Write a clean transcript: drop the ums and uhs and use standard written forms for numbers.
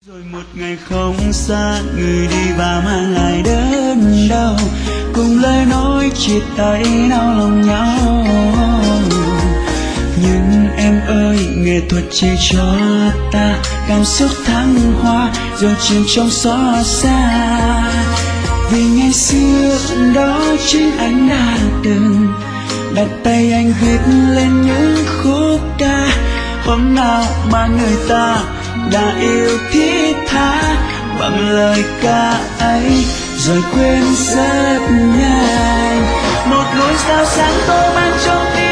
Rồi một ngày không xa, người đi và mang lại đớn đau, cùng lời nói chia tay đau lòng nhau. Nhưng em ơi, nghệ thuật chỉ cho ta cảm xúc thăng hoa, rồi chìm trong xót xa. Vì ngày xưa đó chính anh đã từng đặt tay anh viết lên những khúc ca. Hôm nào mà người ta đã yêu thiết tha bằng lời ca ấy, rồi quên rất nhanh. Một ngôi sao sáng tối mang trong tim